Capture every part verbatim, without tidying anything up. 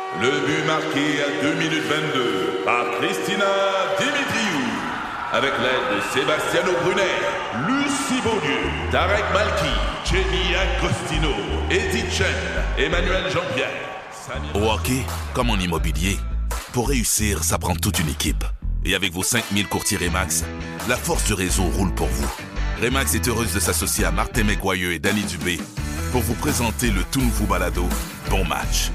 Le but marqué à deux minutes vingt-deux par Christina Dimitriou. Avec l'aide de Sebastiano Brunet, Lucie Beaulieu, Tarek Malki, Jenny Agostino, Edith Chen, Emmanuel Jean-Pierre. Samir... Au hockey, comme en immobilier, pour réussir, ça prend toute une équipe. Et avec vos cinq mille courtiers Remax, la force du réseau roule pour vous. Remax est heureuse de s'associer à Martin McGuire et Danny Dubé pour vous présenter le tout nouveau balado Bon Match.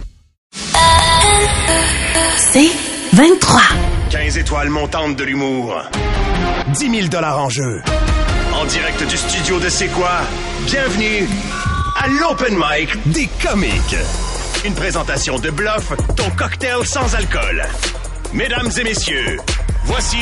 C'est vingt-trois. quinze étoiles montantes de l'humour. dix mille dollars en jeu. En direct du studio de C'est quoi? Bienvenue à l'Open Mic des comiques. Une présentation de Bluff, ton cocktail sans alcool. Mesdames et messieurs, voici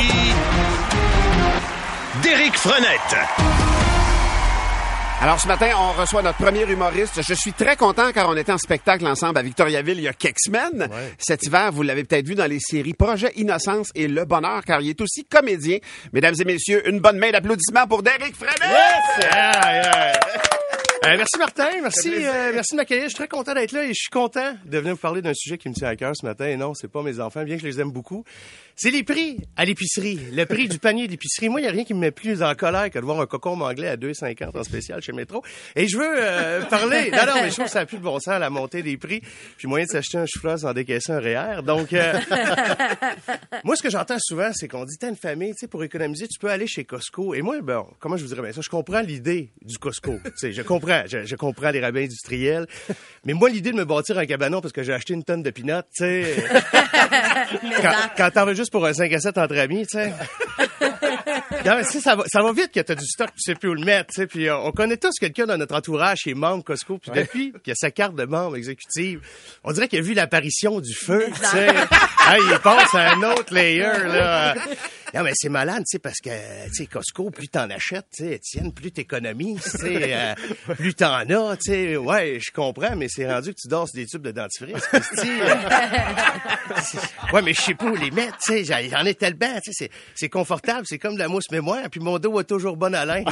Derek Frenette. Alors, ce matin, on reçoit notre premier humoriste. Je suis très content car on était en spectacle ensemble à Victoriaville il y a quelques semaines. Ouais. Cet hiver, vous l'avez peut-être vu dans les séries Projet Innocence et Le Bonheur car il est aussi comédien. Mesdames et messieurs, une bonne main d'applaudissements pour Derek Frenette! Yes! Yeah, yeah. Euh, merci Martin, merci, euh, merci de m'accueillir. Je suis très content d'être là et je suis content de venir vous parler d'un sujet qui me tient à cœur ce matin. Et non, c'est pas mes enfants, bien que je les aime beaucoup. C'est les prix à l'épicerie, le prix du panier d'épicerie. Moi, il n'y a rien qui me met plus en colère que de voir un cocombe anglais à deux virgule cinquante en spécial chez Métro. Et je veux euh, parler... Non, non, mais je trouve que ça n'a plus de bon sens, la montée des prix. Puis moyen de s'acheter un chou-fleur sans décaisser un R E E R. Donc, euh, moi, ce que j'entends souvent, c'est qu'on dit, t'as une famille, tu sais, pour économiser, tu peux aller chez Costco. Et moi, bon, comment je vous dirais bien ça? Je comprends l'idée du Costco. Tu sais, je comprends, je, je comprends les rabais industriels. Mais moi, l'idée de me bâtir un cabanon parce que j'ai acheté une tonne de peanuts, tu sais... quand, quand t'en veux juste pour un cinq à sept entre amis, tu sais. Non, mais, ça va, ça va vite que t'as du stock, tu sais plus où le mettre, tu sais. Puis euh, on connaît tous quelqu'un dans notre entourage qui est membre Costco. Puis ouais. Depuis qu'il a sa carte de membre exécutive, on dirait qu'il a vu l'apparition du feu, tu sais. Ah, il passe à un autre layer, là. Non, mais c'est malade, tu sais, parce que, tu sais, Costco, plus t'en achètes, tu sais, Étienne, plus t'économises, tu sais, euh, plus t'en as, tu sais. Ouais, je comprends, mais c'est rendu que tu dors sur des tubes de dentifrice, Christy. Ouais, mais je sais pas où les mettre, tu sais. J'en ai tellement, tu sais, c'est, c'est confortable, c'est comme de la mousse mémoire, puis mon dos a toujours bonne haleine.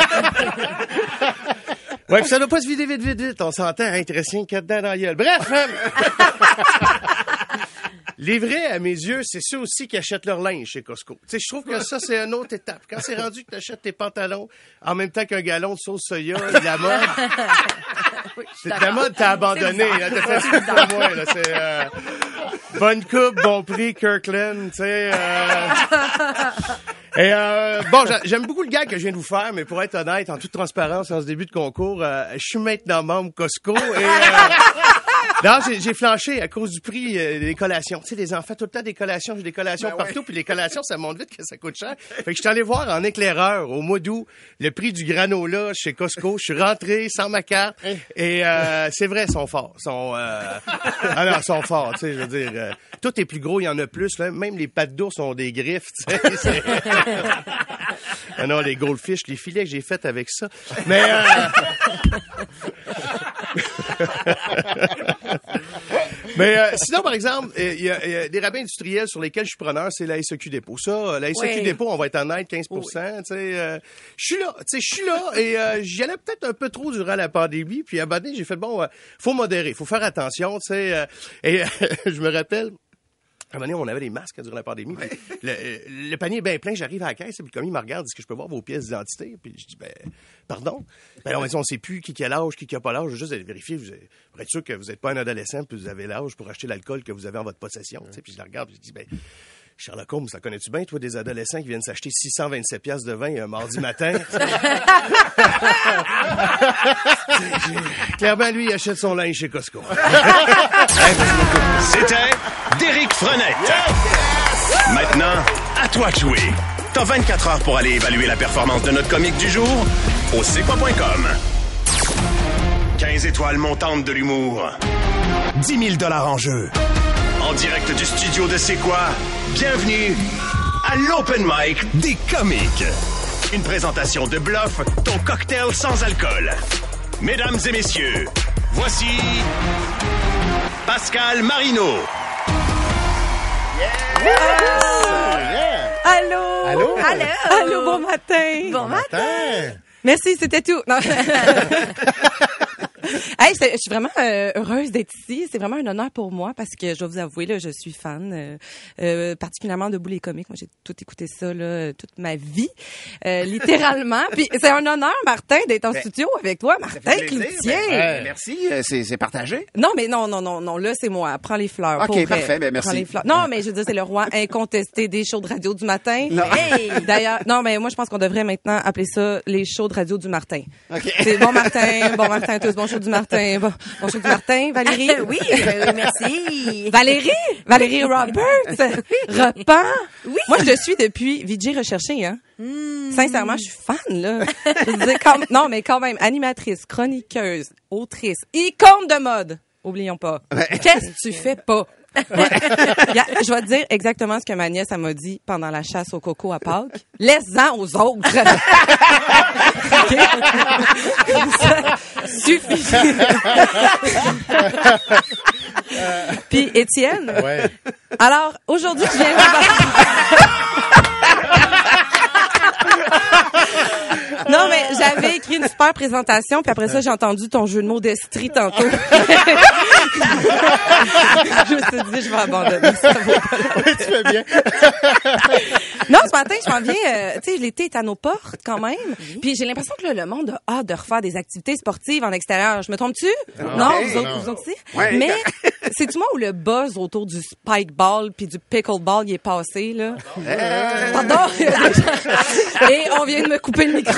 Ouais, puis ça doit pas se vider vite, vite, vite. On s'entend, hein, il te reste rien quatre dents dans la gueule. Bref, hein. Les vrais, à mes yeux, c'est ceux aussi qui achètent leur linge chez Costco. Tu sais, je trouve que ça, c'est une autre étape. Quand c'est rendu que tu achètes tes pantalons en même temps qu'un gallon de sauce soya, la mode... Oui, la mode, t'as abandonné. Là, t'as fait ça pour moi. Là, c'est euh, bonne coupe, bon prix, Kirkland, tu sais... Euh... Et euh, bon, j'aime beaucoup le gag que je viens de vous faire, mais pour être honnête, en toute transparence, en ce début de concours, euh, je suis maintenant membre Costco et... Euh, non, j'ai, j'ai flanché à cause du prix euh, des collations. Tu sais, les enfants, tout le temps des collations, j'ai des collations ben partout, ouais. Puis les collations, ça monte vite que ça coûte cher. Fait que je suis allé voir en éclaireur, au mois d'août, le prix du granola chez Costco. Je suis rentré sans ma carte, et euh, c'est vrai, ils sont forts. Ils sont, euh... ah non, ils sont forts, tu sais, je veux dire... Euh, tout est plus gros, il y en a plus, là. Même les pattes d'ours ont des griffes, tu sais. C'est... ah non, les goldfish, les filets que j'ai faits avec ça. Mais... Euh... Mais euh, sinon, par exemple, il euh, y, y, y a des rabais industriels sur lesquels je suis preneur, c'est la S A Q Dépôt. Ça, la S A Q oui. Dépôt, on va être en aide quinze pour cent. Oui. Tu sais, euh, je suis là, tu sais, je suis là et euh, j'y allais peut-être un peu trop durant la pandémie. Puis à un moment donné, j'ai fait bon, euh, faut modérer, faut faire attention, tu sais. Euh, et euh, je me rappelle. À un moment donné, on avait des masques durant la pandémie. Ouais. Le, le panier est bien plein, j'arrive à la caisse, puis le commis me regarde, dit, est-ce que je peux voir vos pièces d'identité? Puis je dis, ben, pardon? Ben, on ne sait plus qui a l'âge, qui n'a pas l'âge. Je veux juste vérifier, vous êtes, pour être sûr que vous n'êtes pas un adolescent, puis vous avez l'âge pour acheter l'alcool que vous avez en votre possession. Ouais. Puis je la regarde, puis je dis, ben, Sherlock Holmes, ça connais-tu bien, toi, des adolescents qui viennent s'acheter six cent vingt-sept piastres de vin un mardi matin? Clairement, lui, il achète son linge chez Costco. C'était Derek Frenette. Yes! Maintenant, à toi de jouer. T'as vingt-quatre heures pour aller évaluer la performance de notre comique du jour au c'est quoi point com. quinze étoiles montantes de l'humour. dix mille dollars en jeu. En direct du studio de C'est quoi? Bienvenue à l'Open Mic des comiques. Une présentation de Bluff, ton cocktail sans alcool. Mesdames et messieurs, voici Pascal Marino. Yes! Yeah! Allô? Allô? Allô? Allô, bon matin. Bon, bon matin. matin. Merci, c'était tout. Non. Hey, c'est- je suis vraiment euh, heureuse d'être ici. C'est vraiment un honneur pour moi parce que je dois vous avouer, là, je suis fan, euh, euh, particulièrement de Boulet Comique. Moi, j'ai tout écouté ça là, toute ma vie, euh, littéralement. Puis c'est un honneur, Martin, d'être en Ben, studio avec toi, Ça fait Martin plaisir. Cloutier. Ben, ben, merci, euh, c'est c'est partagé. Non, mais non, non, non, non. Là, c'est moi. Prends les fleurs. OK, pour vrai. parfait, ben, merci. Prends les fleurs. Non, mais je veux dire, c'est le roi incontesté des shows de radio du matin. Non. Hey! D'ailleurs, non, mais moi, je pense qu'on devrait maintenant appeler ça les shows de radio du Martin. OK. C'est bon Martin, bon Martin à tous, bon show du Martin, bon, bon show du Martin, Valérie. oui, euh, merci. Valérie, Valérie Roberts, Repas. Oui. Moi, je le suis depuis V J Recherché, hein. Mm. Sincèrement, je suis fan, là. Je veux dire, quand- non, mais quand même, animatrice, chroniqueuse, autrice, icône de mode. Oublions pas. Qu'est-ce que tu fais pas? Yeah, je vais te dire exactement ce que ma nièce elle m'a dit pendant la chasse au coco à Pâques. Laisse-en aux autres. OK? Ça suffit. Puis Étienne. Ouais. Alors aujourd'hui, je viens vous Non, mais j'avais écrit une super présentation, puis après ça, j'ai entendu ton jeu de mots d'estrie tantôt. Je me suis dit, je vais abandonner. Ça vaut pas la peine. Tu fais bien. Non, ce matin, je m'en viens, euh, tu sais, l'été est à nos portes quand même. Puis j'ai l'impression que là, le monde a hâte de refaire des activités sportives en extérieur. Je me trompe-tu? Non, vous autres, vous autres aussi? Ouais. Mais c'est-tu moi où le buzz autour du spike ball puis du pickle ball il est passé, là? Pardon? Et on vient de me couper le micro.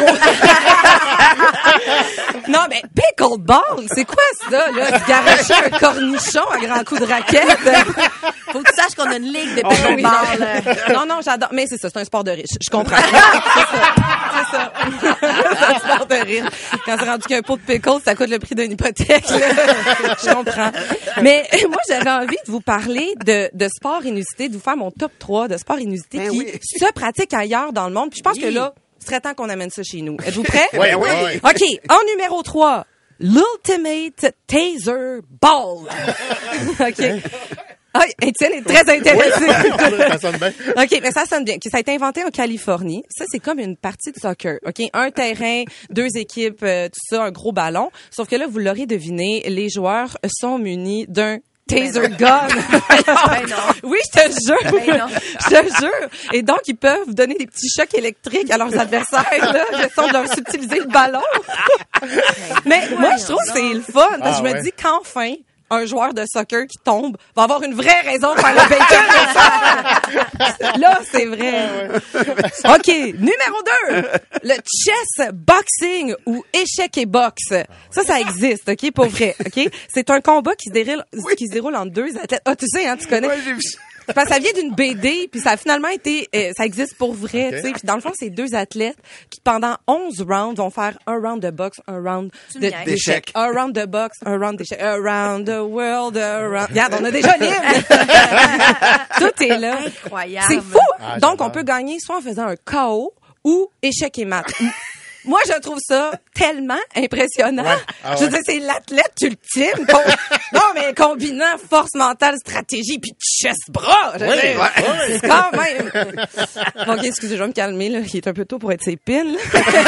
Non, mais pickle ball, c'est quoi ça, là? Tu garocher un cornichon à grands coups de raquette? Faut que tu saches qu'on a une ligue de Oui, pickleball. non. non, non, j'adore. Mais c'est ça, c'est un sport de riche. Je comprends. C'est ça. C'est ça. C'est un sport de riche. Quand c'est rendu qu'un pot de pickles, ça coûte le prix d'une hypothèque, là. Je comprends. Mais moi, j'avais envie de vous parler de, de sport inusité, de vous faire mon top trois de sport inusité Ben qui oui. se pratique ailleurs dans le monde. Puis je pense Oui. que là, ce serait temps qu'on amène ça chez nous. Êtes-vous prêts? Ouais, ouais, ouais. OK. En numéro trois, l'Ultimate Taser Ball. OK. Ah, Étienne est très intéressé. Ça sonne bien. OK, mais ça sonne bien. Ça a été inventé en Californie. Ça, c'est comme une partie de soccer. OK, un terrain, deux équipes, euh, tout ça, un gros ballon. Sauf que là, vous l'aurez deviné, les joueurs sont munis d'un taser gun. Ben non. Oui, je te jure. Ben non. Je te jure. Et donc, ils peuvent donner des petits chocs électriques à leurs adversaires, là, de façon de leur subtiliser le ballon. Mais moi, je trouve que c'est le fun. Parce que Ah, je me ouais. dis qu'enfin, un joueur de soccer qui tombe va avoir une vraie raison de faire le bacon. Là, c'est vrai. OK, numéro deux. Le chess boxing ou échec et boxe. Ça, ça existe, OK, pour vrai, OK? C'est un combat qui se déroule, qui se déroule entre deux athlètes. Ah, tu sais, hein, tu connais. Ouais, j'ai vu ça. Parce que ça vient d'une B D, puis ça a finalement été, euh, ça existe pour vrai, Ok. tu sais. Puis dans le fond, c'est deux athlètes qui pendant onze rounds vont faire un round de boxe, un round Tu me de- niaises. d'échecs, un round de boxe, un round d'échecs, around the world, around. Regarde, on a déjà libre. Tout est là. Incroyable. C'est fou. Ah, Donc j'adore. on peut gagner soit en faisant un K O ou échec et mat. Moi, je trouve ça tellement impressionnant. Ouais. Ah Je veux ouais. dire, c'est l'athlète ultime. Com- non, mais combinant force mentale, stratégie, puis chest-bras. Je veux Oui, dire, ouais. c'est quand même. OK, excusez, je vais me calmer, là. Il est un peu tôt pour être ses pins, là.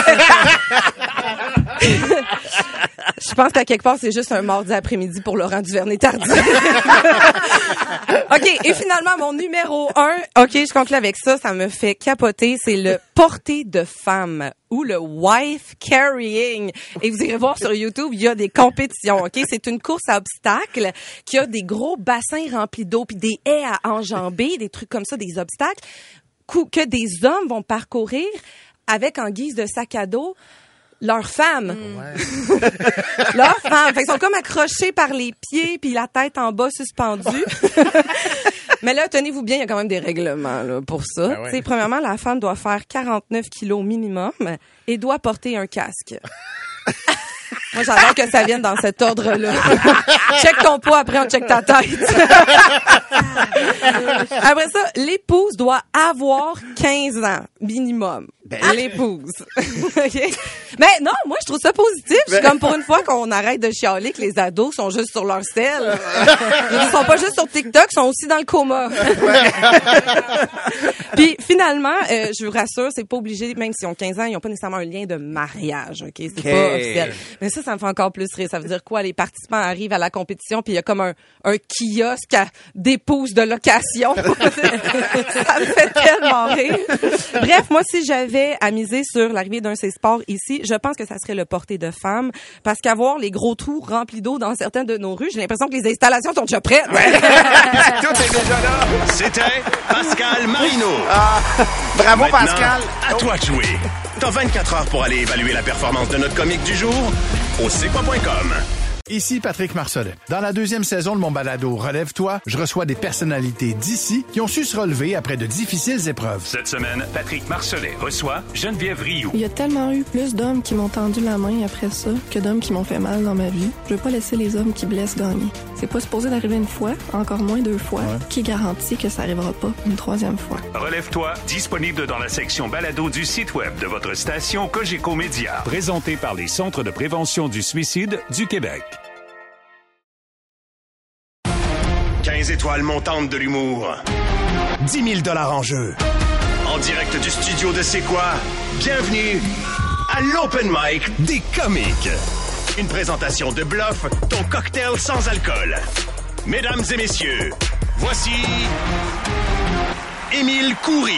Je pense qu'à quelque part, c'est juste un mardi après-midi pour Laurent Duvernay-Tardif. OK, et finalement, mon numéro un, OK, je conclue avec ça, ça me fait capoter, c'est le porté de femme ou le wife carrying. Et vous irez voir sur YouTube, il y a des compétitions, OK? C'est une course à obstacles qui a des gros bassins remplis d'eau puis des haies à enjamber, des trucs comme ça, des obstacles cou- que des hommes vont parcourir avec en guise de sac à dos leur femme. Leur femme. Fait qu'ils sont comme accrochés par les pieds puis la tête en bas suspendue. Mais là, tenez-vous bien, il y a quand même des règlements là, pour ça. Ben ouais. Tu sais, premièrement, la femme doit faire quarante-neuf kilos minimum et doit porter un casque. Moi, j'adore que ça vienne dans cet ordre-là. Check ton poids, après on check ta tête. Après ça, l'épouse doit avoir quinze ans minimum. Ben, l'épouse. OK? Mais non, moi, je trouve ça positif. Je suis comme pour une fois qu'on arrête de chialer que les ados sont juste sur leur sel. Ils sont pas juste sur TikTok, ils sont aussi dans le coma. Puis finalement, euh, je vous rassure, c'est pas obligé, même s'ils ont quinze ans, ils ont pas nécessairement un lien de mariage, OK? C'est Okay. pas officiel. Mais ça, ça me fait encore plus rire. Ça veut dire quoi? Les participants arrivent à la compétition, puis il y a comme un, un kiosque à d'épouses de location. Ça me fait tellement rire. Bref, moi, si j'avais à miser sur l'arrivée d'un C-Sport ici, je pense que ça serait le porté de femmes, parce qu'avoir les gros trous remplis d'eau dans certaines de nos rues, j'ai l'impression que les installations sont déjà prêtes. Tout est déjà là. C'était Pascal Marino. Ah, bravo, Maintenant, Pascal. à toi de jouer. T'as vingt-quatre heures pour aller évaluer la performance de notre comique du jour au c'est quoi point com. Ici Patrick Marcelet. Dans la deuxième saison de mon balado Relève-toi, je reçois des personnalités d'ici qui ont su se relever après de difficiles épreuves. Cette semaine, Patrick Marcelet reçoit Geneviève Rioux. Il y a tellement eu plus d'hommes qui m'ont tendu la main après ça que d'hommes qui m'ont fait mal dans ma vie. Je veux pas laisser les hommes qui blessent gagner. C'est pas supposé d'arriver une fois, encore moins deux fois. Ouais. Qui garantit que ça arrivera pas une troisième fois? Relève-toi, disponible dans la section balado du site web de votre station Cogeco Média. Présenté par les Centres de prévention du suicide du Québec. quinze étoiles montantes de l'humour. dix mille dollars en jeu. En direct du studio de C'est quoi? Bienvenue à l'Open Mic des comiques. Une présentation de Bluff, ton cocktail sans alcool. Mesdames et messieurs, voici Émile Coury.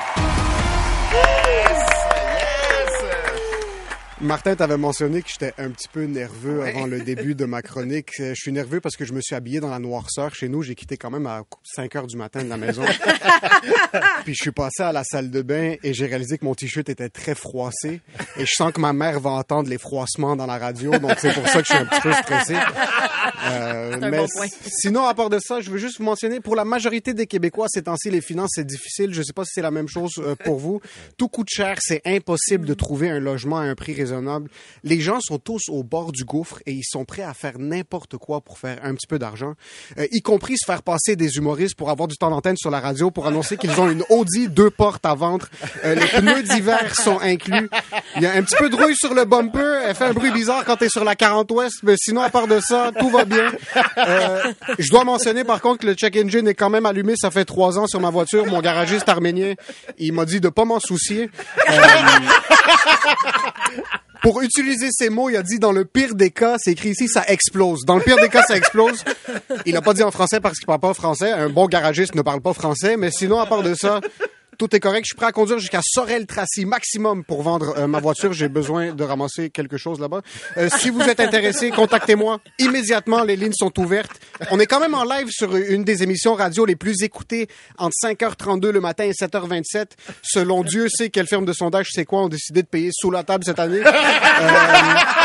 Martin, t'avais mentionné que j'étais un petit peu nerveux ouais. avant le début de ma chronique. Je suis nerveux parce que je me suis habillé dans la noirceur chez nous. J'ai quitté quand même à cinq heures du matin de la maison. Puis je suis passé à la salle de bain et j'ai réalisé que mon t-shirt était très froissé. Et je sens que ma mère va entendre les froissements dans la radio. Donc c'est pour ça que je suis un petit peu stressé. Euh, c'est un mais bon point. Sinon, à part de ça, je veux juste vous mentionner, pour la majorité des Québécois, ces temps-ci, les finances, c'est difficile. Je sais pas si c'est la même chose pour vous. Tout coûte cher. C'est impossible de trouver un logement à un prix raisonnable. Les gens sont tous au bord du gouffre et ils sont prêts à faire n'importe quoi pour faire un petit peu d'argent, euh, y compris se faire passer des humoristes pour avoir du temps d'antenne sur la radio pour annoncer qu'ils ont une Audi deux portes à vendre. Euh, les pneus d'hiver sont inclus. Il y a un petit peu de rouille sur le bumper. Elle fait un bruit bizarre quand t'es sur la quarante ouest, mais sinon, à part de ça, tout va bien. Euh, je dois mentionner, par contre, que le check engine est quand même allumé. Ça fait trois ans sur ma voiture. Mon garagiste arménien, il m'a dit de pas m'en soucier. Euh, Pour utiliser ces mots, il a dit dans le pire des cas, c'est écrit ici, ça explose. Dans le pire des cas, ça explose. Il a pas dit en français parce qu'il parle pas français. Un bon garagiste ne parle pas français, mais sinon, à part de ça, tout est correct. Je suis prêt à conduire jusqu'à Sorel-Tracy maximum pour vendre euh, ma voiture. J'ai besoin de ramasser quelque chose là-bas. Euh, si vous êtes intéressé, contactez-moi immédiatement. Les lignes sont ouvertes. On est quand même en live sur une des émissions radio les plus écoutées entre cinq heures trente-deux le matin et sept heures vingt-sept. Selon Dieu sait quelle firme de sondage, c'est quoi, ont décidé de payer sous la table cette année. Euh,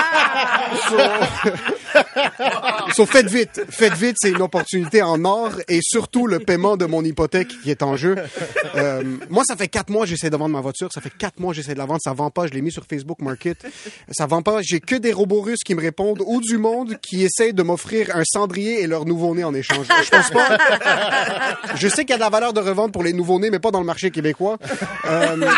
so... so, faites vite. Faites vite, c'est une opportunité en or et surtout le paiement de mon hypothèque qui est en jeu. Euh, Moi, ça fait quatre mois que j'essaie de vendre ma voiture. Ça fait quatre mois que j'essaie de la vendre. Ça vend pas. Je l'ai mis sur Facebook Market. Ça vend pas. J'ai que des robots russes qui me répondent ou du monde qui essaie de m'offrir un cendrier et leur nouveau-né en échange. Je pense pas. Je sais qu'il y a de la valeur de revente pour les nouveau-nés, mais pas dans le marché québécois. Euh...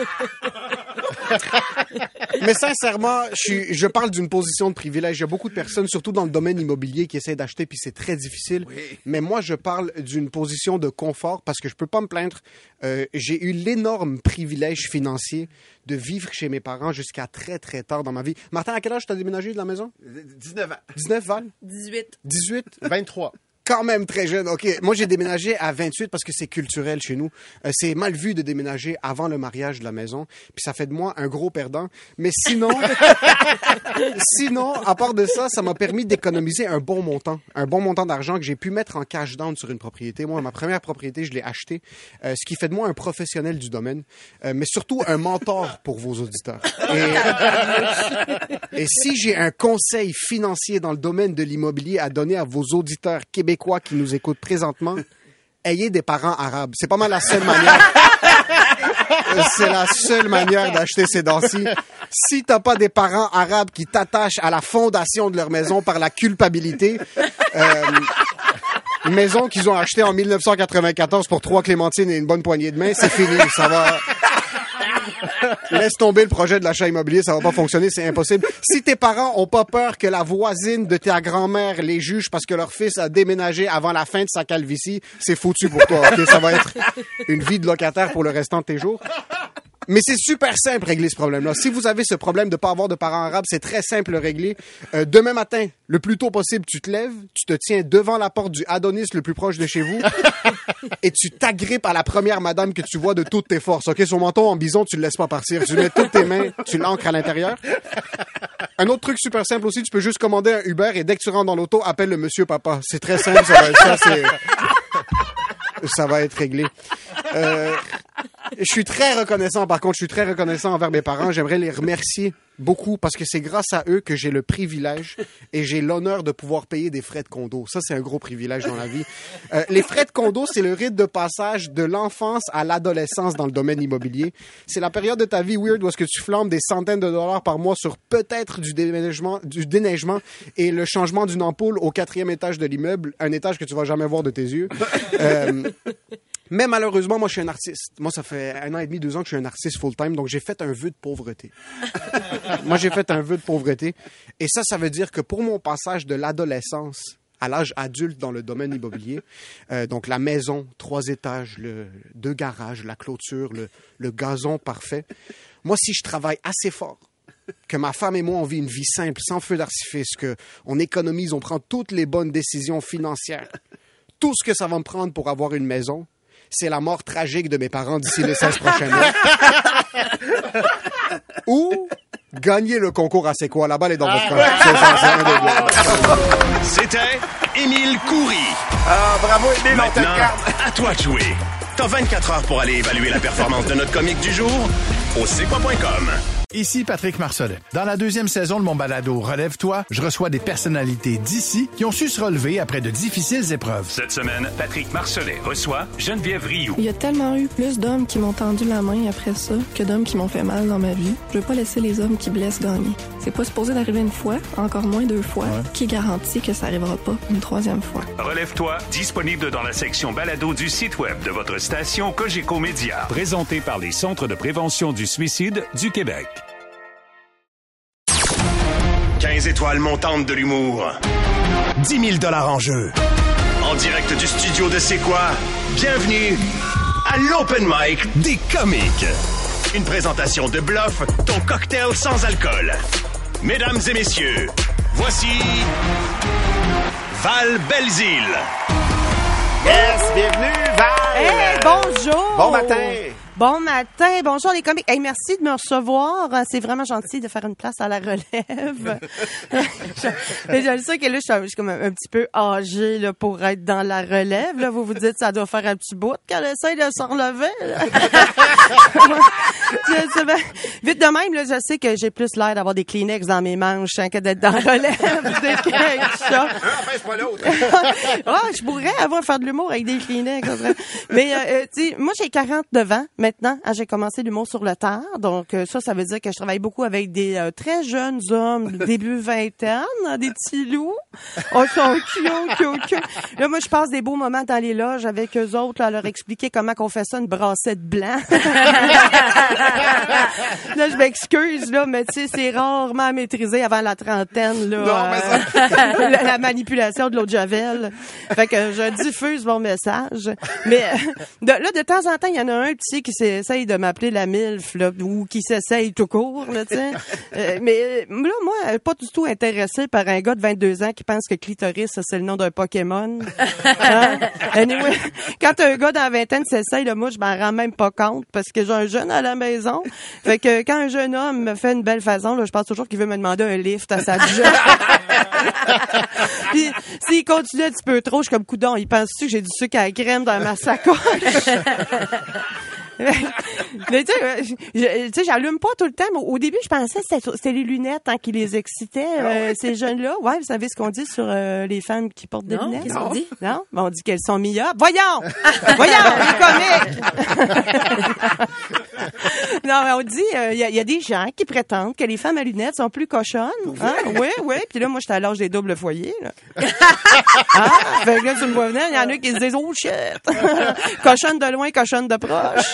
Mais sincèrement, je, suis, je parle d'une position de privilège. Il y a beaucoup de personnes, surtout dans le domaine immobilier, qui essaient d'acheter, puis c'est très difficile. Oui. Mais moi, je parle d'une position de confort parce que je peux pas me plaindre. Euh, j'ai eu l'énorme privilège financier de vivre chez mes parents jusqu'à très, très tard dans ma vie. Martin, à quel âge tu as déménagé de la maison? dix-neuf ans. dix-neuf, Val? dix-huit. dix-huit? vingt-trois. Quand même très jeune. OK. Moi, j'ai déménagé à vingt-huit parce que c'est culturel chez nous. Euh, c'est mal vu de déménager avant le mariage de la maison. Puis ça fait de moi un gros perdant. Mais sinon, sinon, à part de ça, ça m'a permis d'économiser un bon montant. Un bon montant d'argent que j'ai pu mettre en cash down sur une propriété. Moi, ma première propriété, je l'ai achetée. Euh, ce qui fait de moi un professionnel du domaine. Euh, mais surtout un mentor pour vos auditeurs. Et, et si j'ai un conseil financier dans le domaine de l'immobilier à donner à vos auditeurs québécois qui nous écoutent présentement, ayez des parents arabes. C'est pas mal la seule manière. C'est la seule manière d'acheter ces dents-ci. Si t'as pas des parents arabes qui t'attachent à la fondation de leur maison par la culpabilité, euh, maison qu'ils ont achetée en mille neuf cent quatre-vingt-quatorze pour trois clémentines et une bonne poignée de main, c'est fini. Ça va... Laisse tomber le projet de l'achat immobilier, ça va pas fonctionner, c'est impossible. Si tes parents ont pas peur que la voisine de ta grand-mère les juge parce que leur fils a déménagé avant la fin de sa calvitie, c'est foutu pour toi, ok? Ça va être une vie de locataire pour le restant de tes jours. Mais c'est super simple régler ce problème-là. Si vous avez ce problème de pas avoir de parents arabes, c'est très simple à régler. Euh, demain matin, le plus tôt possible, tu te lèves, tu te tiens devant la porte du Adonis le plus proche de chez vous et tu t'agrippes à la première madame que tu vois de toutes tes forces. Ok, son menton en bison, tu le laisses pas partir. Tu mets toutes tes mains, tu l'ancres à l'intérieur. Un autre truc super simple aussi, tu peux juste commander un Uber et dès que tu rentres dans l'auto, appelle le monsieur papa. C'est très simple, ça va être ça, c'est... ça va être réglé. Euh, je suis très reconnaissant, par contre, je suis très reconnaissant envers mes parents. J'aimerais les remercier beaucoup parce que c'est grâce à eux que j'ai le privilège et j'ai l'honneur de pouvoir payer des frais de condo. Ça, c'est un gros privilège dans la vie. Euh, les frais de condo, c'est le rite de passage de l'enfance à l'adolescence dans le domaine immobilier. C'est la période de ta vie weird où est-ce que tu flambes des centaines de dollars par mois sur peut-être du déneigement, du déneigement et le changement d'une ampoule au quatrième étage de l'immeuble, un étage que tu vas jamais voir de tes yeux. Euh, Mais malheureusement, moi, je suis un artiste. Moi, ça fait un an et demi, deux ans que je suis un artiste full-time, donc j'ai fait un vœu de pauvreté. Moi, j'ai fait un vœu de pauvreté. Et ça, ça veut dire que pour mon passage de l'adolescence à l'âge adulte dans le domaine immobilier, euh, donc la maison, trois étages, le, deux garages, la clôture, le, le gazon parfait, moi, si je travaille assez fort, que ma femme et moi, on vit une vie simple, sans feu d'artifice, qu'on économise, on prend toutes les bonnes décisions financières, tout ce que ça va me prendre pour avoir une maison, c'est la mort tragique de mes parents d'ici les seize prochains mois. Ou gagner le concours à C'est quoi? La balle est dans votre camp. C'était Émile Coury. Ah, bravo, Émile, on te Maintenant, regarde. à toi de jouer. T'as vingt-quatre heures pour aller évaluer la performance de notre comique du jour au c'est quoi point com. Ici Patrick Marcelet. Dans la deuxième saison de mon balado Relève-toi, je reçois des personnalités d'ici qui ont su se relever après de difficiles épreuves. Cette semaine, Patrick Marcelet reçoit Geneviève Rioux. Il y a tellement eu plus d'hommes qui m'ont tendu la main après ça que d'hommes qui m'ont fait mal dans ma vie. Je veux pas laisser les hommes qui blessent gagner. C'est pas supposé d'arriver une fois, encore moins deux fois. Ouais. Qui garantit que ça arrivera pas une troisième fois? Relève-toi, disponible dans la section balado du site web de votre station Cogeco Média. Présenté par les Centres de prévention du suicide du Québec. quinze étoiles montantes de l'humour. dix mille dollars en jeu. En direct du studio de C'est quoi? Bienvenue à l'Open Mic des comiques. Une présentation de Bluff, ton cocktail sans alcool. Mesdames et messieurs, voici Val Belzile. Yes, bienvenue, Val! Hey, bonjour! Bon matin! Bon matin, bonjour les comiques. Hey, merci de me recevoir. C'est vraiment gentil de faire une place à la relève. je, je le sais que là, je suis, je suis comme un, un petit peu âgée là, pour être dans la relève. Là, vous vous dites ça doit faire un petit bout qu'elle essaie de se relever. je, je, ben, vite de même, là, je sais que j'ai plus l'air d'avoir des Kleenex dans mes manches hein, que d'être dans la relève. Des ça. Enfin, pas l'autre. Ah, je pourrais avoir faire de l'humour avec des Kleenex. Mais euh, tu sais, moi j'ai quarante-neuf ans. Maintenant, hein, j'ai commencé l'humour sur le tard, donc euh, ça, ça veut dire que je travaille beaucoup avec des euh, très jeunes hommes, début vingtaine, hein, des petits loups. Oh, ils sont cute, cute, cute. Là, moi, je passe des beaux moments dans les loges avec eux autres, là, à leur expliquer comment qu'on fait ça, une brassette blanc. Là, je m'excuse, là, mais tu sais, c'est rarement maîtrisé avant la trentaine, là. Non, mais ça... euh, la, la manipulation de l'eau de Javel. Fait que je diffuse mon message. Mais de, là, de temps en temps, il y en a un petit qui s'essaye de m'appeler la MILF, là, ou qui s'essaye tout court, là, tu sais. Euh, mais là, moi, pas du tout intéressée par un gars de vingt-deux ans qui pense que clitoris, ça, c'est le nom d'un Pokémon. Hein? Anyway, quand un gars dans la vingtaine s'essaye, là, moi, je m'en rends même pas compte parce que j'ai un jeune à la maison. Fait que quand un jeune homme me fait une belle façon, là, je pense toujours qu'il veut me demander un lift à sa job. Puis s'il continue un petit peu trop, je suis comme coudon. Il pense-tu que j'ai du sucre à la crème dans ma sacoche? Mais tu sais, j'allume pas tout le temps. Mais au début, je pensais que c'était, c'était les lunettes hein, qui les excitaient, euh, ces jeunes-là. Ouais, vous savez ce qu'on dit sur euh, les femmes qui portent des non, lunettes? Qu'est-ce qu'on dit? Non, ben, on dit qu'elles sont meilleures. Voyons! Voyons, les comiques! Non, mais on dit, il euh, y, a, y a des gens qui prétendent que les femmes à lunettes sont plus cochonnes. Hein? Oui, oui. Puis là, moi, j'étais à l'âge des doubles foyers. Là. Ah, fait que là, tu me vois venir, il y en a qui se disent, oh shit! Cochonne de loin, cochonne de proche.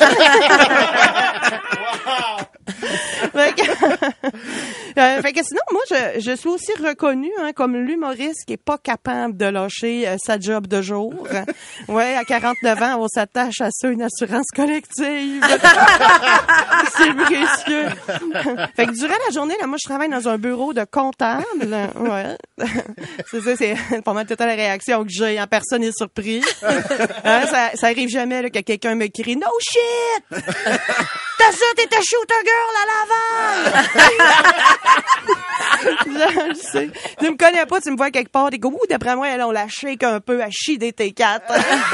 fait, que, euh, fait que sinon, moi, je, je suis aussi reconnue hein, comme l'humoriste qui est pas capable de lâcher euh, sa job de jour. Ouais, à quarante-neuf ans, on s'attache à ça, une assurance collective. C'est précieux. Fait que durant la journée, là, moi, je travaille dans un bureau de comptable. Ouais. C'est ça, c'est pas mal toute la réaction que j'ai. Hein, personne n'est surpris. Hein, ça, ça arrive jamais là, que quelqu'un me crie « No shit! T'as ça, t'étais shooter girl à Laval! » Je le sais. Tu me connais pas, tu me vois quelque part, t'es comme « Ouh, d'après moi, on la shake un peu à chier des T quatre. »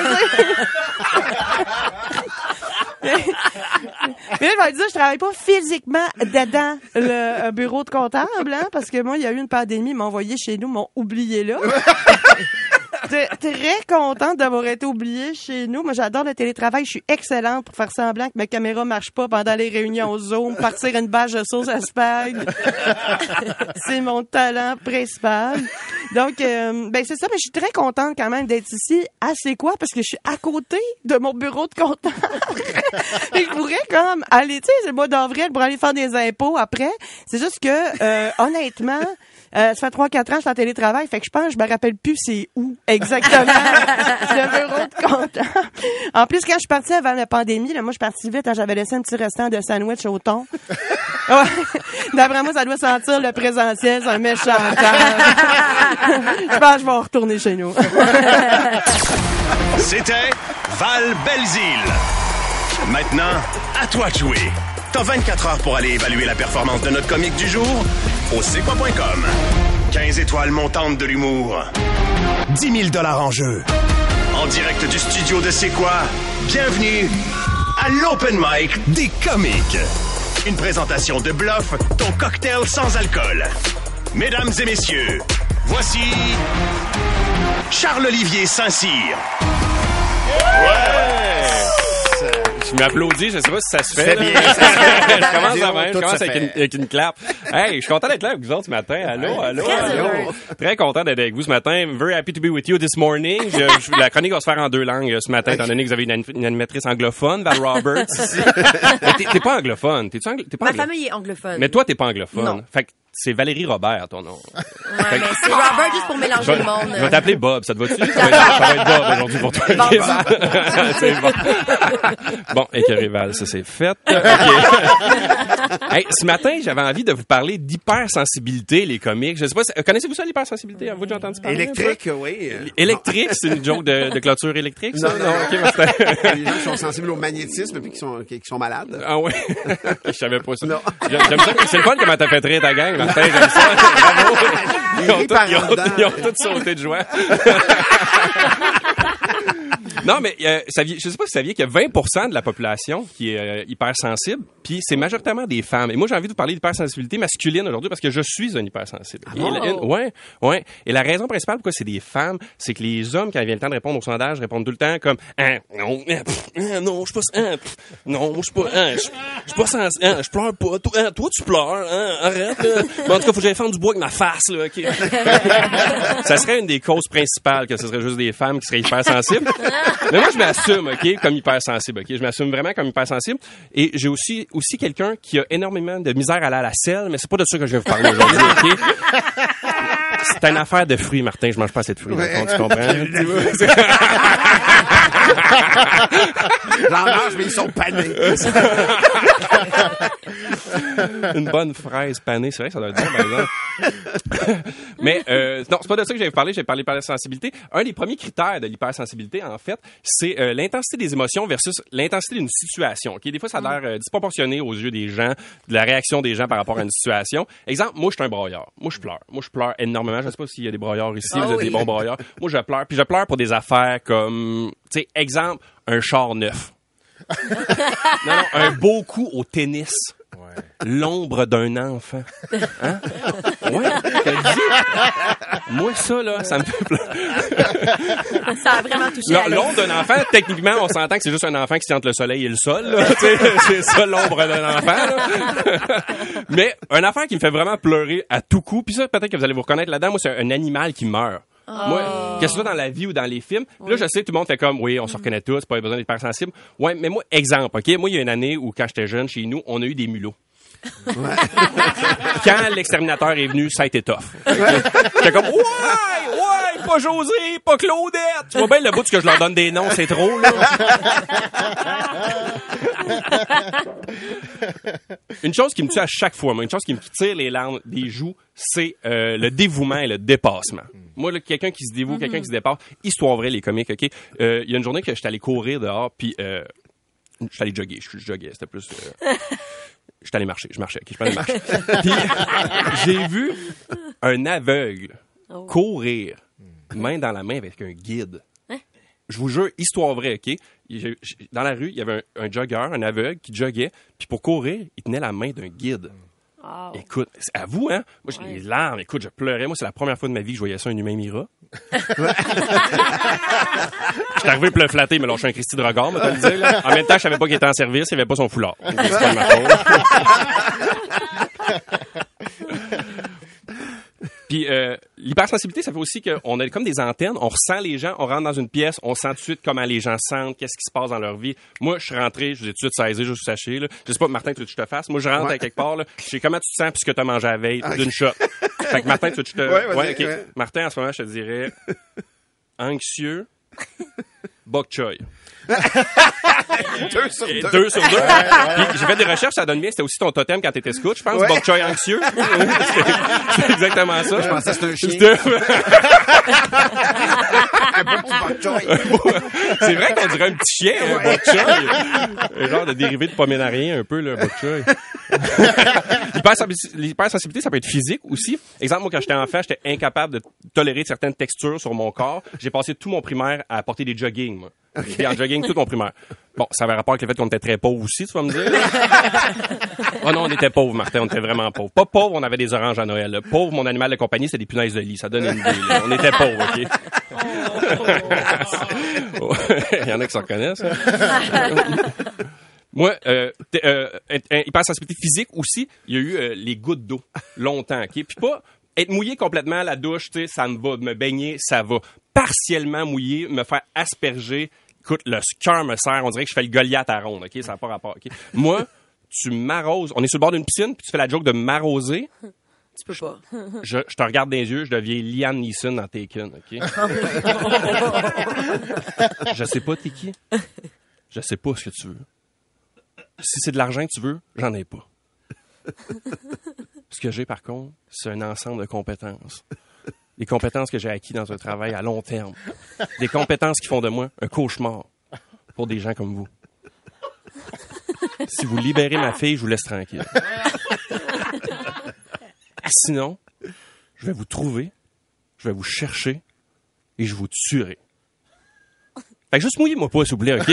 Mais là, je vais te dire, je travaille pas physiquement dedans le bureau de comptable, hein, parce que moi, il y a eu une pandémie, ils m'ont envoyé chez nous, ils m'ont oublié là. Très contente d'avoir été oubliée chez nous. Moi, j'adore le télétravail. Je suis excellente pour faire semblant que ma caméra marche pas pendant les réunions au Zoom, partir une bâche de sauce à spag. C'est mon talent principal. Donc, euh, ben c'est ça. Mais je suis très contente quand même d'être ici. Ah, c'est quoi? Parce que je suis à côté de mon bureau de comptable. Et je pourrais comme aller, tu sais, c'est le mois d'avril pour aller faire des impôts après. C'est juste que, euh, honnêtement, Euh, ça fait trois quatre ans que je suis en télétravail, fait que je pense que je me rappelle plus c'est où exactement le bureau de comptable. En plus, quand je suis partie avant la pandémie, là, moi je suis partie vite, hein, j'avais laissé un petit restant de sandwich au thon. Ouais. D'après moi, ça doit sentir le présentiel, c'est un méchant temps. Je pense que je vais retourner chez nous. C'était Val Belzile. Maintenant, à toi de jouer. T'as vingt-quatre heures pour aller évaluer la performance de notre comique du jour au c'est quoi point com. quinze étoiles montantes de l'humour. dix mille dollars en jeu. En direct du studio de C'est quoi? Bienvenue à l'Open Mic des comiques. Une présentation de Bluff, ton cocktail sans alcool. Mesdames et messieurs, voici Charles-Olivier Saint-Cyr. Ouais! Je m'applaudis, je sais pas si ça se fait. C'est bien. Ça se fait. Je commence Disons, à même, je tout commence se avec fait. une, avec une clap. Hey, je suis content d'être là avec vous autres ce matin. Allô, allô, Très allô. heureux. Très content d'être avec vous ce matin. Very happy to be with you this morning. Je, je, la chronique va se faire en deux langues ce matin, étant donné que vous avez une, ani- une animatrice anglophone, Val Roberts, ici. Mais t'es, t'es pas anglophone. T'es-tu anglo- t'es pas Ma anglo- famille est anglophone. Mais toi, t'es pas anglophone. Non. Fait que c'est Valérie Robert, ton nom. Ouais, mais c'est Robert juste pour mélanger Je vais, le monde. je vais t'appeler Bob, ça te va-tu? Ça va être, ça va être Bob aujourd'hui pour toi. Bon, Ok, Bob. c'est bon. Bon, écœuré Val, ça c'est fait. Okay. Hey, ce matin, j'avais envie de vous parler d'hypersensibilité, les comiques. Je sais pas, si- connaissez-vous ça, l'hypersensibilité? Vous, j'ai entendu parler? Électrique, oui. Électrique, c'est une joke de, de clôture électrique, ça? Non, non, non. ok, mais c'était- Les gens qui sont sensibles au magnétisme puis qui sont, qui, qui sont malades. Ah ouais? Je savais pas ça. Non. J'aime j'aime ça. C'est le fun comment t'as fait rire ta gang, Martin. J'aime ça. Bravo. Ils ont, rit tout, par ils, en ont, dedans. ils ont tous sauté de joie. Non, mais euh, saviez, je sais pas si vous saviez qu'il y a vingt pour cent de la population qui est euh, hypersensible, puis c'est majoritairement des femmes. Et moi, j'ai envie de vous parler d'hypersensibilité masculine aujourd'hui parce que je suis un hypersensible. Ah Et bon? la- une- ouais, ouais. Et la raison principale pourquoi c'est des femmes, c'est que les hommes, quand il vient le temps de répondre au sondage, répondent tout le temps comme ah, non, ah, pff, ah, non, je suis pas, ah, pff, non, moi je suis pas, ah, je je suis pas sensible, ah, je pleure pas. Toi, ah, toi tu pleures, hein, arrête. Là. Mais en tout cas, faut que j'aille fendre du bois avec ma face, là. ok. Ça serait une des causes principales que ce serait juste des femmes qui seraient hypersensibles. Mais moi, je m'assume, OK, comme hypersensible, OK? Je m'assume vraiment comme hypersensible. Et j'ai aussi, aussi quelqu'un qui a énormément de misère à aller à la selle, mais c'est pas de ça que je vais vous parler aujourd'hui, OK? C'est une affaire de fruits, Martin. Je mange pas assez de fruits, dans le fond, tu comprends? J'en mange, mais ils sont panés. Une bonne fraise panée, c'est vrai que ça doit être bon, par exemple. Mais euh, non, c'est pas de ça que j'avais parlé. J'ai parlé par la sensibilité. Un des premiers critères de l'hypersensibilité, en fait, c'est euh, l'intensité des émotions versus l'intensité d'une situation. Ok, des fois, ça a l'air euh, disproportionné aux yeux des gens, de la réaction des gens par rapport à une situation. Exemple, moi, je suis un broyeur. Moi, je pleure. Moi, je pleure énormément. Je sais pas s'il y a des broyeurs ici. Ah vous êtes oui. des bons broyeurs. Moi, je pleure. Puis je pleure pour des affaires comme, tu sais, exemple, un char neuf. Non, non, un beau coup au tennis. L'ombre d'un enfant. Hein? Ouais, je te le dis. Moi, ça, là, ça me fait pleurer. Ça a vraiment touché L- à l'autre. L'ombre d'un enfant, techniquement, on s'entend que c'est juste un enfant qui se tient entre le soleil et le sol. Là. C'est ça, l'ombre d'un enfant. Là. Mais un enfant qui me fait vraiment pleurer à tout coup, puis ça, peut-être que vous allez vous reconnaître là-dedans, moi, c'est un animal qui meurt. Oh. Moi, que ce soit dans la vie ou dans les films. Puis là, je sais, tout le monde fait comme, oui, on se reconnaît tous, pas besoin d'être hyper sensible. Ouais, mais moi, exemple, OK? Moi, il y a une année où, quand j'étais jeune, chez nous, on a eu des mulots. Ouais. Quand l'exterminateur est venu, ça a été tough. J'étais comme, ouais, ouais, pas José, pas Claudette. Tu vois bien le bout de ce que je leur donne des noms, c'est trop, là. Une chose qui me tue à chaque fois, moi, une chose qui me tire les larmes des joues, c'est euh, le dévouement et le dépassement. Moi, là, quelqu'un qui se dévoue, mm-hmm. quelqu'un qui se dépasse, histoire vraie, les comiques, OK? Il euh, y a une journée que j'étais allé courir dehors, puis euh, j'étais allé jogger, je joguais, c'était plus... Euh, j'étais allé marcher, je marchais, OK, je peux aller marcher. Puis j'ai vu un aveugle oh. courir, main dans la main avec un guide. Hein? Je vous jure, histoire vraie, OK? Dans la rue, il y avait un, un jogger, un aveugle qui joguait, puis pour courir, il tenait la main d'un guide. Oh. Écoute, à vous, hein? Moi, j'ai ouais. les larmes. Écoute, je pleurais. Moi, c'est la première fois de ma vie que je voyais ça, un humain mira. J'étais arrivé pour le flatter, mais lâché un Christy de regard, me le dire, là. En même temps, je savais pas qu'il était en service, il avait pas son foulard. C'est pas de ma faute. Puis euh, l'hypersensibilité, ça fait aussi qu'on a comme des antennes, on ressent les gens, on rentre dans une pièce, on sent tout de suite comment les gens sentent, qu'est-ce qui se passe dans leur vie. Moi, je suis rentré, je vous ai tout de suite saisi, juste vous sachiez, là. Je sais pas, Martin, tu veux que je te fasse? Moi, je rentre ouais. à quelque part, là. Je sais comment tu te sens puisque tu as mangé la veille okay. d'une shot. Fait que Martin, tu veux que je te... Ouais, ouais, OK. Ouais. Martin, en ce moment, je te dirais anxieux, bok choy. deux sur deux. Deux sur deux. Ouais, ouais. Puis j'ai fait des recherches, ça donne bien. C'était aussi ton totem quand t'étais scout, je pense. Ouais. Bok choy anxieux. C'est exactement ça. Je pensais que c'était un chien. Un beau petit bok choy. C'est vrai qu'on dirait un petit chien, un bok choy. Un genre de dérivé de poménarien, un peu, le bok choy. L'hypersensibilité, ça peut être physique aussi. Exemple, moi, quand j'étais enfant, j'étais incapable de tolérer certaines textures sur mon corps. J'ai passé tout mon primaire à porter des jogging, moi. Okay. J'étais en jogging tout mon primaire. Bon, ça avait rapport avec le fait qu'on était très pauvres aussi, tu vas me dire. Oh non, on était pauvres, Martin, on était vraiment pauvres. Pas pauvres, on avait des oranges à Noël. Là. Pauvre, mon animal de compagnie, c'est des punaises de lit. Ça donne une idée. Là. On était pauvres, OK? Oh. Il y en a qui s'en reconnaissent. Moi, euh, euh, hypersensibilité physique aussi, il y a eu euh, les gouttes d'eau longtemps, OK? Puis pas être mouillé complètement à la douche, tu sais, ça me va. Me baigner, ça va. Partiellement mouillé, me faire asperger, écoute, le cœur me serre, on dirait que je fais le Goliath à ronde, OK? Ça n'a pas rapport, OK? Moi, tu m'arroses, on est sur le bord d'une piscine, puis tu fais la joke de m'arroser. Tu peux pas. Je, je te regarde dans les yeux, je deviens Liam Neeson dans Taken, OK? Je sais pas t'es qui. Je sais pas ce que tu veux. Si c'est de l'argent que tu veux, j'en ai pas. Ce que j'ai, par contre, c'est un ensemble de compétences. Des compétences que j'ai acquises dans un travail à long terme. Des compétences qui font de moi un cauchemar pour des gens comme vous. Si vous libérez ma fille, je vous laisse tranquille. Sinon, je vais vous trouver, je vais vous chercher et je vous tuerai. Fait que juste mouillez-moi pas, s'il vous plaît, OK?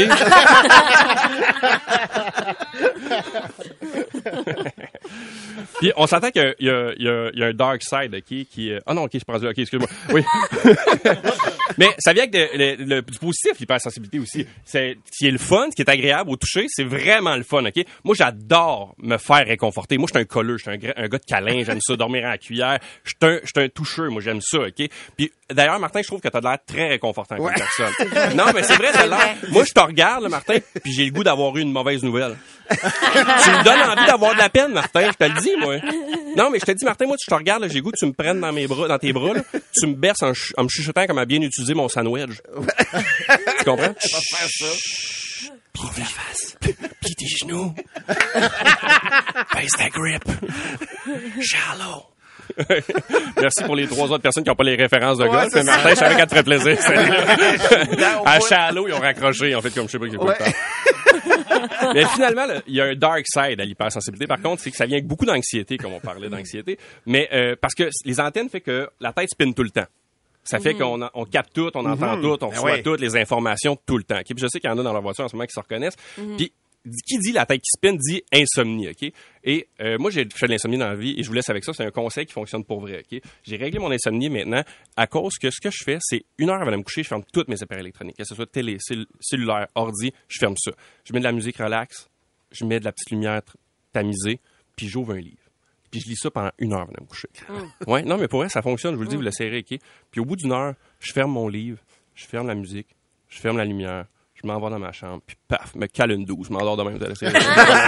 Puis on s'entend qu'il y a, il y a, il y a un dark side, OK, qui... Ah oh non, OK, je prends du... OK, excuse-moi. Oui. Mais ça vient avec de, le, le, du positif, l'hypersensibilité aussi. C'est, ce qui est le fun, ce qui est agréable au toucher, c'est vraiment le fun, OK? Moi, j'adore me faire réconforter. Moi, je suis un colleux, je suis un, un gars de câlin, j'aime ça, dormir à la cuillère. Je suis un, je suis un toucheur, moi, j'aime ça, OK? Puis d'ailleurs, Martin, je trouve que t'as de l'air très réconfortant comme ouais. personne. Non, mais c'est vrai, t'as l'air... Moi, je te regarde, là, Martin, puis j'ai le goût d'avoir eu une mauvaise nouvelle. Tu me donnes envie d'avoir de la peine, Martin, je te le dis, moi. Non, mais je te dis, Martin, moi, tu te regardes, là, j'ai le goût que tu me prennes dans mes bras, dans tes bras, là, tu me berces en, ch- en me chuchotant comment bien utiliser mon sandwich. Tu comprends? On va faire ça. Plie ta face. Plie tes genoux. Baisse ta grip. Shallow. Merci pour les trois autres personnes qui n'ont pas les références de ouais, golf. Mais Martin, je savais qu'elle te ferait plaisir. À Shallow, ils ont raccroché, en fait, comme je sais pas qui ouais. pas le temps. Mais finalement, il y a un dark side à l'hypersensibilité. Par contre, c'est que ça vient avec beaucoup d'anxiété, comme on parlait d'anxiété. Mais euh, parce que les antennes fait que la tête spinne tout le temps. Ça fait mm-hmm. qu'on on capte tout, on entend mm-hmm. tout, on reçoit ben ouais. toutes les informations tout le temps. Okay? Puis je sais qu'il y en a dans leur voiture en ce moment qui se reconnaissent. Mm-hmm. Puis qui dit la tête qui spinne dit insomnie, OK? Et euh, moi, j'ai fait de l'insomnie dans la vie et je vous laisse avec ça. C'est un conseil qui fonctionne pour vrai, OK? J'ai réglé mon insomnie maintenant à cause que ce que je fais, c'est une heure avant de me coucher, je ferme tous mes appareils électroniques, que ce soit télé, cell- cellulaire, ordi, je ferme ça. Je mets de la musique relax, je mets de la petite lumière tamisée, puis j'ouvre un livre. Puis je lis ça pendant une heure avant de me coucher. Mm. Ouais, non, mais pour vrai, ça fonctionne. Je vous le dis, mm. vous l'essayerez, OK? Puis au bout d'une heure, je ferme mon livre, je ferme la musique, je ferme la lumière, je m'en vais dans ma chambre, puis paf, me cale une douze. Je m'endors de même, vous allez essayer.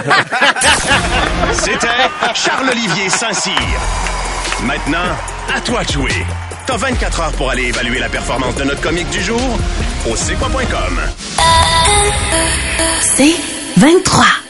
C'était Charles-Olivier Saint-Cyr. Maintenant, à toi de jouer. T'as vingt-quatre heures pour aller évaluer la performance de notre comique du jour au c'est quoi point com. C'est vingt-trois.